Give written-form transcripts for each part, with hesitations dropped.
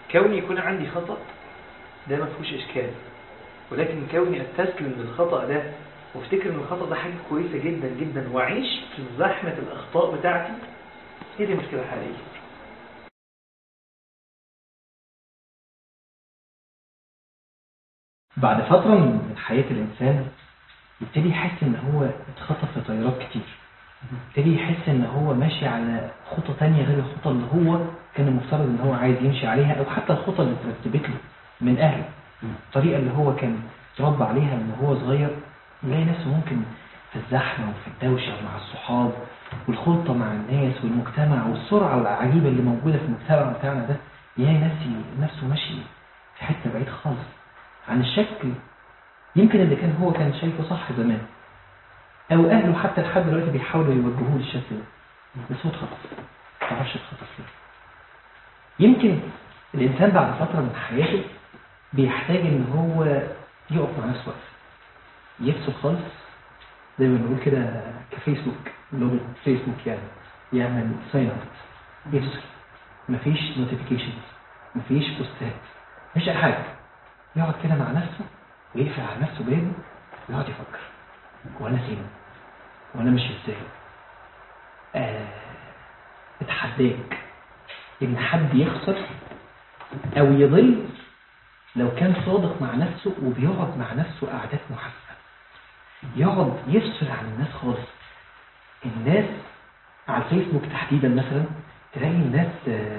كوني يكون عندي خطأ ده ما فيهوش إشكال، ولكن كوني أستسلم للخطأ ده وافتكر ان الخطأ ده حاجة كويسة جدا جدا وأعيش في زحمة الأخطاء بتاعتي، هي دي مشكلة حقيقية. بعد فترة من حياة الإنسان يبتدي يحس ان هو اتخطف في تيارات كتير، يبتدي يحس ان هو ماشي على خطة تانية غير الخطة اللي هو كان المفترض ان هو عايز يمشي عليها، او حتى الخطة اللي ترتبت له من اهله، الطريقة اللي هو كان تربى عليها من هو صغير. يلاقي نفسه ممكن في الزحمة وفي الدوشة مع الصحاب والخلطة مع الناس والمجتمع والسرعة العجيبة اللي موجودة في المجتمع بتاعنا ده، يلاقي نفسه ماشي في حتة بعيد خالص عن الشكل يمكن اللي هو كان شايفه صح زمان، او اهله حتى لحد دلوقتي بيحاولوا يوجهوه للشكل ده، بس هو اتخطف، ما تعرفش اتخطف ليه. يمكن الانسان بعد فتره من حياته بيحتاج ان هو يقف مع نفسه وقف، يفصل خالص، زي ما بنقول كده كفيسبوك، لغه فيسبوك يعني، يعمل سايلنت، يفصل، مفيش نوتيفيكيشنز، مفيش بوستات، مفيش اي حاجه، يقعد كده مع نفسه ويقفل على نفسه بابه ويقعد يفكر، وانا فين وانا مش ازاي. اتحداك ان حد يخسر او يضل لو كان صادق مع نفسه وبيقعد مع نفسه قعدات محاسبه، يقعد يفصل عن الناس خالص. الناس على الفيسبوك تحديدا مثلا تلاقي الناس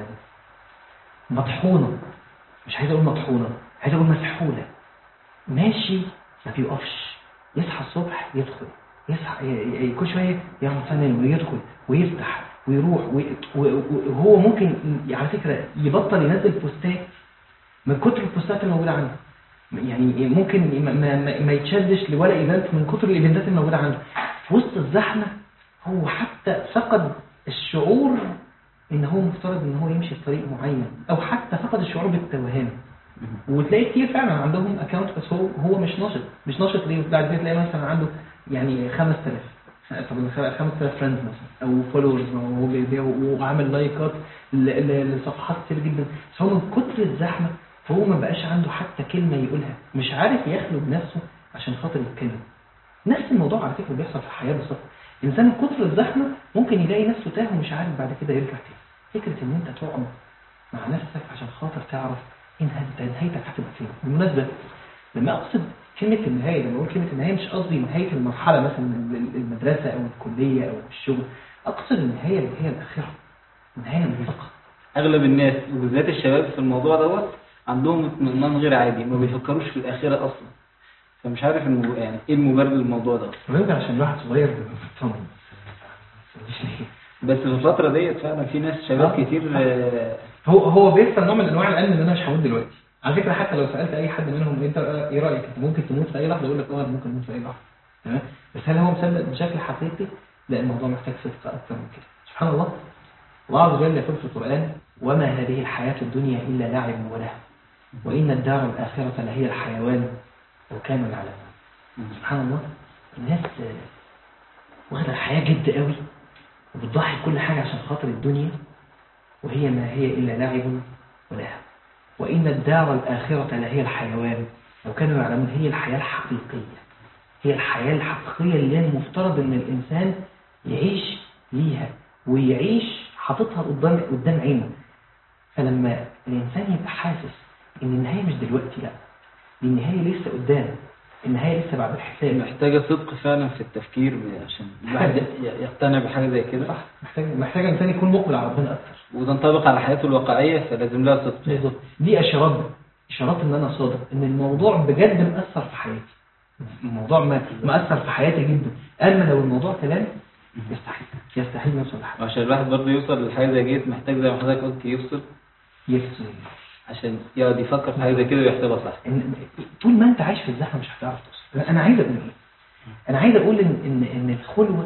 مطحونه، مش عايز اقول مطحونه، عايز اقول مسحوله، ماشي ما بيقفش، يصحى الصبح يدخل، يصحى كل شويه يعمل فنان ويدخل ويفتح ويروح وهو ممكن على فكره يبطل ينزل بوستات من كتر البوستات الموجوده عنده، يعني ممكن ما يتشدش لولا ايفنت من كتر الايفنتات الموجوده عنده. في وسط الزحمه هو حتى فقد الشعور ان هو مفترض ان هو يمشي في طريق معين، او حتى فقد الشعور بالتوهان. وتلاقي كتير فعلا عندهم اكونت بس هو مش ناشط ليه. بعد كده تلاقي مثلا عنده يعني 5000 فريندز مثلا او فولورز، وعامل لايكات لصفحات كتير جدا، بس هو من كتر الزحمه فهو ما بقاش عنده حتى كلمه يقولها، مش عارف يخلق نفسه عشان خاطر يتكلم. نفس الموضوع على فكره بيحصل في الحياه بالظبط. الانسان من كتر الزحمه ممكن يلاقي نفسه تاه ومش عارف بعد كده يرجع تاني. فكره ان انت تقعد مع نفسك عشان خاطر تعرف نهايتك هتبقى فين. بالمناسبة لما أقصد كلمة النهاية، لما أقول كلمة النهاية مش قصدي نهاية المرحلة مثلا المدرسة أو الكلية أو الشغل، أقصد النهاية اللي هي الآخرة، النهاية المطلقة. أغلب الناس وبالذات الشباب في الموضوع دوت عندهم اطمئنان غير عادي، ما بيفكروش في الآخرة أصلا، فمش عارف يعني إيه المبرر للموضوع ده. ممكن عشان الواحد صغير بيبقى مطمن، بس في الفترة ديت فعلا في ناس شباب كتير هو بيحصل نوع من انواع العلم ان انا مش هموت دلوقتي. على فكره حتى لو سالت اي حد منهم انت ايه رايك، انت ممكن تموت في اي لحظه، يقول لك اه ممكن اموت في اي لحظه، تمام. بس هل هو مصدق بشكل حقيقي؟ لا، الموضوع محتاج صدق اكتر من كده. سبحان الله، الله عز وجل يقول في القران: وما هذه الحياه الدنيا الا لعب ولهو وان الدار الاخره لهي الحيوان لو كانوا يعلمون. سبحان الله، الناس واخده الحياه جد قوي وبتضحي كل حاجه عشان خاطر الدنيا، وهي ما هي إلا لعب ولهو وإن الدار الآخرة لهي الحيوان لو كانوا يعلمون. هي الحياة الحقيقية، هي الحياة الحقيقية اللي المفترض أن الإنسان يعيش ليها ويعيش حاططها قدام عينه. فلما الإنسان يبقى حاسس أن النهاية مش دلوقتي، لا، دي النهاية لسه قدام، النهاية لسه بعد الحساب. محتاجة صدق فعلا في التفكير عشان الواحد يقتنع بحاجة زي كده. صح، محتاج الإنسان يكون مقبل على ربنا أكثر وتنطبق على حياته الواقعية، فلازم لها صدق. بالظبط، دي إشارات إن أنا صادق، إن الموضوع بجد مأثر في حياتي، الموضوع مأثر في حياتي جدا. أما لو الموضوع كلام يستحيل نوصل لحاجة. وعشان الواحد برضه يوصل للحاجة زي ديت محتاج زي ما حضرتك قلت يفصل عشان يقعد يفكر في حاجة زي كده ويحسبها صح. طول ما أنت عايش في الزحمة مش هتعرف توصل. أنا عايز أقول إيه؟ أنا عايز أقول إن الخلوة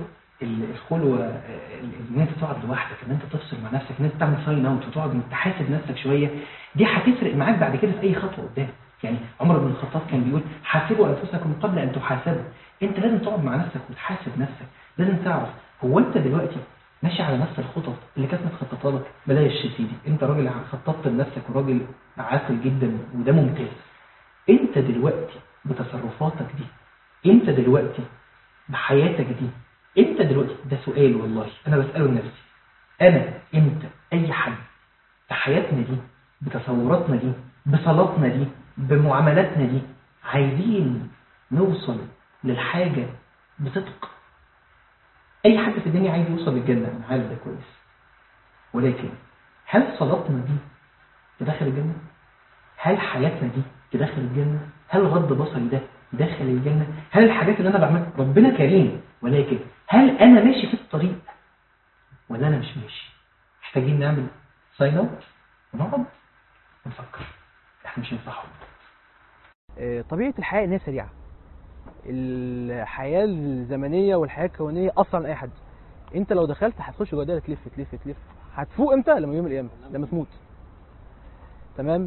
ان انت تقعد لوحدك، ان انت تفصل مع نفسك، ان انت تعمل ساين اوت وتقعد تحاسب نفسك شويه، دي هتفرق معاك بعد كده في اي خطوه قدام. يعني عمر بن الخطاب كان بيقول: حاسبوا انفسكم قبل ان تحاسبوا. انت لازم تقعد مع نفسك وتحاسب نفسك، لازم تعرف هو انت دلوقتي ماشي على نفس الخطط اللي كانت متخططه لك. بلاش يا سيدي، انت راجل خططت لنفسك وراجل عاقل جدا وده ممتاز. انت دلوقتي بتصرفاتك دي، انت دلوقتي بحياتك دي، انت دلوقتي، ده سؤال والله انا بسأله لنفسي، انا انت اي حد في حياتنا دي، بتصوراتنا دي، بصلاتنا دي، بمعاملاتنا دي، عايزين نوصل للحاجة بصدق. اي حد في الدنيا عايز يوصل للجنة، انا عارف ده كويس، ولكن هل صلاتنا دي تدخل الجنة؟ هل حياتنا دي تدخل الجنة؟ هل غض بصري ده يدخل الجنة؟ هل الحاجات اللي انا بعملها، ربنا كريم، ولكن هل انا ماشي في الطريق ولا انا مش ماشي؟ محتاجين نعمل ساين اوت ونقعد ونفكر احنا مش هنصحهم. طبيعة الحياة انها سريعة، الحياة الزمنية والحياة الكونية أصلا أي حد، أنت لو دخلت هتخش جوه دايرة تلف تلف تلف، هتفوق إمتى؟ لما يوم القيامة، لما تموت. تمام.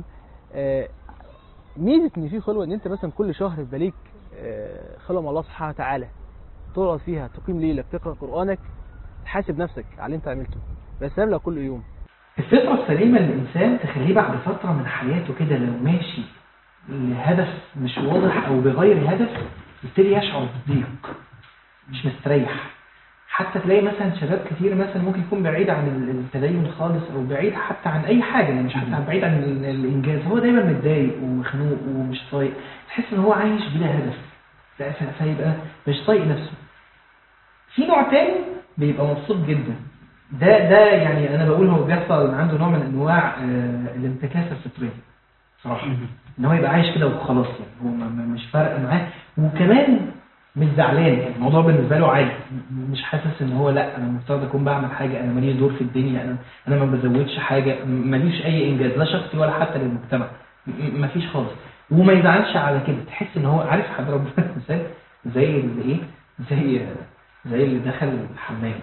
ميزة إن في خلوة، إن أنت مثلا كل شهر يبقى ليك خلوة مع الله سبحانه وتعالى، تقعد فيها، تقيم ليلك، تقرأ قرآنك، تحاسب نفسك على اللي أنت عملته. بس لو كل يوم الفطرة السليمة للإنسان تخليه بعد فترة من حياته كده لو ماشي لهدف مش واضح أو بغير هدف يبتدي يشعر بالضيق، مش مستريح. حتى تلاقي مثلا شباب كتير مثلا ممكن يكون بعيد عن التدين خالص، أو بعيد حتى عن أي حاجة، يعني مش حتى بعيد عن الإنجاز، هو دايما متضايق ومخنوق ومش طايق، تحس إن هو عايش بلا هدف، فيبقى مش طايق نفسه. في نوع تاني بيبقى مبسوط جدا، ده يعني انا بقول هو بيحصل عنده نوع من انواع الانتكاسه الفطريه صراحه، ان هو يبقى عايش كده وخلاص، يعني هو مش فارق معاه، وكمان مش زعلان، يعني الموضوع بالنسبه له عادي، مش حاسس ان هو لا انا المفترض اكون بعمل حاجه، انا ماليش دور في الدنيا، انا ما بزودش حاجه، ماليش اي انجاز لا شخصي ولا حتى للمجتمع، مفيش خالص، وما يزعلش على كده. تحس ان هو عارف حد ربنا مثال زي اللي ايه، زي اللي دخل الحمام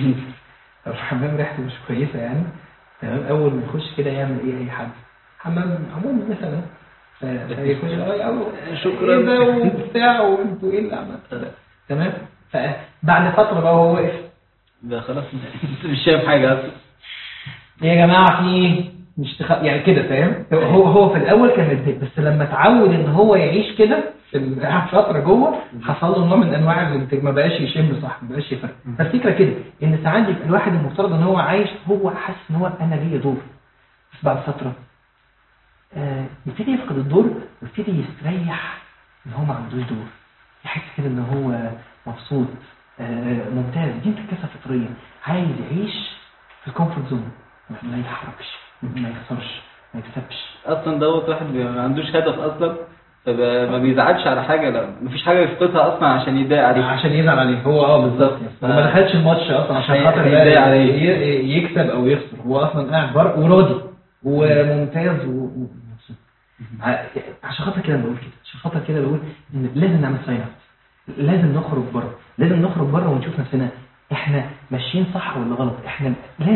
الحمام ريحته مش كويسه يعني، تمام، اول ما يخش كده يعمل ايه اي حد حمام عموما مثلا، فيخش شكرا ايه ده وبتاع وانتوا ايه اللي عملتوا ده، تمام. فبعد فتره بقى هو واقف ده خلاص مش شايف حاجه اصلا، يا جماعه في مش يعني كده، فاهم. هو في الاول كان متضايق، بس لما اتعود ان هو يعيش كده قاعد فتره جوه، حصل له نوع من انواع ما بقاش يشم صح، ما بقاش يفرق. فالفكره كده ان ساعات يبقى الواحد المفترض ان هو عايش، هو حاسس ان هو انا ليا دور، بس بعد فتره يبتدي يفقد الدور ويبتدي يستريح ان هو ما عندوش دور، يحس كده ان هو مبسوط ممتاز. دي انتكاسه فطريه، عايز يعيش في الكومفورت زون، ما يتحركش، ما يخسرش، ما يكسبش اصلا دوت واحد ما عندوش هدف اصلا، فما بيزعلش على حاجه، لا مفيش حاجه يفقدها اصلا عشان يضايق عليه، عشان يزعل عليه هو بالظبط. هو ما دخلش الماتش اصلا عشان خاطر يضايق عليه يكسب او يخسر، هو اصلا قاعد بره وراضي وممتاز ومبسوط. عشان خاطر كده بقول كده، عشان خاطر كده بقول ان لازم نعمل ساين اوت، لازم نخرج بره، لازم نخرج بره ونشوف نفسنا احنا ماشيين صح ولا غلط. احنا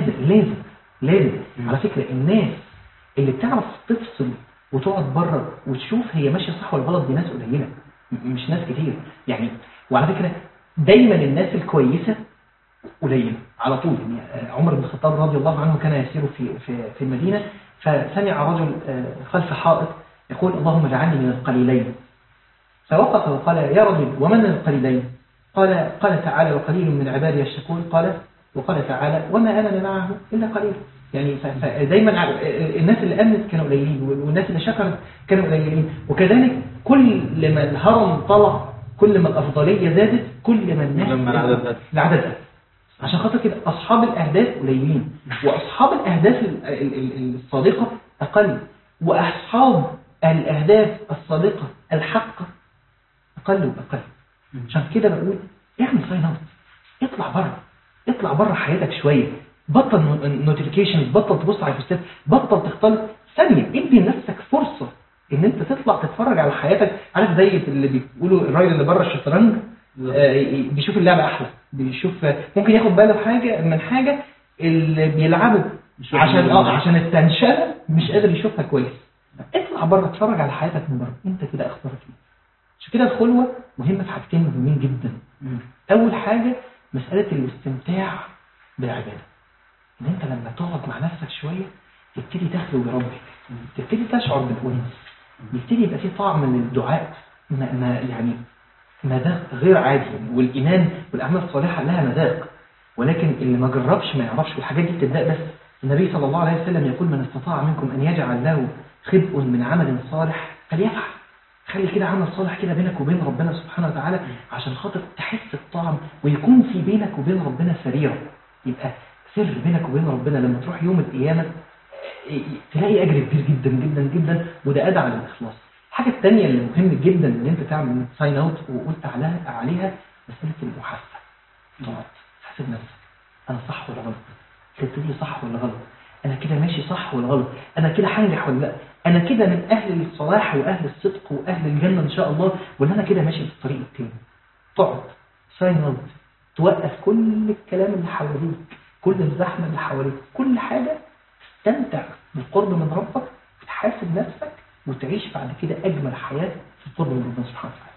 لازم على فكره الناس اللي بتعرف تفصل وتقعد بره وتشوف هي ماشيه صح ولا غلط دي ناس قليله، مش ناس كتير يعني. وعلى فكره دايما الناس الكويسه قليله على طول. يعني عمر بن الخطاب رضي الله عنه كان يسير في المدينه، فسمع رجل خلف حائط يقول اللهم اجعلني من القليلين، فوقف وقال يا رجل ومن القليلين؟ قال تعالى وقليل من عبادي الشكور، وقال تعالى وما انا معه الا قليل. يعني فدايما الناس اللي امنت كانوا قليلين، والناس اللي شكرت كانوا قليلين. وكذلك كل ما الهرم طلع، كل ما الافضليه زادت، كل ما الناس العدد قل. عشان خاطر كده اصحاب الاهداف قليلين، واصحاب الاهداف الصادقه اقل، واصحاب الاهداف الصادقه الحقه اقل واقل. عشان كده بقول اعمل ساين اوت، اطلع بره حياتك شويه، بطل نوتيفيكيشنز، بطل تبص على البوستات، بطل تختلط ثانيه، ادي لنفسك فرصه ان انت تطلع تتفرج على حياتك. عارف زي اللي بيقولوا الراجل اللي بره الشطرنج بيشوف اللعبه احلى، بيشوف ممكن ياخد باله من حاجه اللي بيلعبه عشان التنشئه مش قادر يشوفها كويس. اطلع بره اتفرج على حياتك من بره، انت كده اخبارك ايه. عشان كده الخلوه مهمه في حاجتين مهمين جدا. اول حاجه مساله الاستمتاع بالعبادة. ان انت لما تقعد مع نفسك شوية تبتدي تخلو بربك، تبتدي تشعر بالأنس، يبتدي يبقى فيه طعم للدعاء، يعني مذاق غير عادي. والإيمان والأعمال الصالحة لها مذاق، ولكن اللي ما جربش ما يعرفش. والحاجات دي بتبدأ بس. النبي صلى الله عليه وسلم يقول من استطاع منكم أن يجعل له خبء من عمل صالح فليفعل. خلي كده عمل صالح كده بينك وبين ربنا سبحانه وتعالى عشان خاطر تحس الطعم، ويكون في بينك وبين ربنا سريرة، يبقى سر بينك وبين ربنا. لما تروح يوم القيامة تلاقي أجر كبير جدا جدا جدا، وده أدعى للإخلاص. الحاجة الثانية اللي مهم جدا ان انت تعمل ساين اوت وقلت عليها مسألة المحاسبة. تقعد تحاسب نفسك، انا صح ولا غلط؟ تبتدي صح ولا غلط؟ انا كده ماشي صح ولا غلط؟ انا كده هنجح ولا لا؟ انا كده من اهل الصلاح واهل الصدق واهل الجنة ان شاء الله، ولا انا كده ماشي في الطريق التاني؟ تقعد ساين اوت، توقف كل الكلام اللي حواليك، كل الزحمة اللي حواليك، كل حاجة، تستمتع بالقرب من ربك، وتحاسب نفسك، وتعيش بعد كده أجمل حياة في القرب من ربنا سبحانه وتعالى.